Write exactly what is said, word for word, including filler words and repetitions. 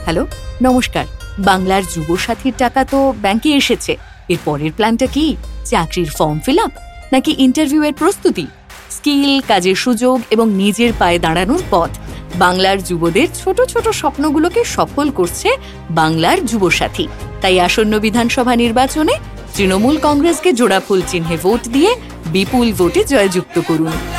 Hello, নমস্কার। বাংলার যুবসাথীর টাকা তো ব্যাংকে এসেছে। এর পরের প্ল্যানটা কি? চাকরির ফর্ম ফিল আপ, নাকি ইন্টারভিউ এর প্রস্তুতি? স্কিল, কাজের সুযোগ এবং নিজের পায়ে দাঁড়ানোর পথ, বাংলার যুবদের ছোট ছোট স্বপ্নগুলোকে সফল করছে বাংলার যুবসাথী। তাই আসন্ন বিধানসভা নির্বাচনে তৃণমূল কংগ্রেসকে জোড়াফুল চিহ্নে ভোট দিয়ে বিপুল ভোটে জয়যুক্ত করুন।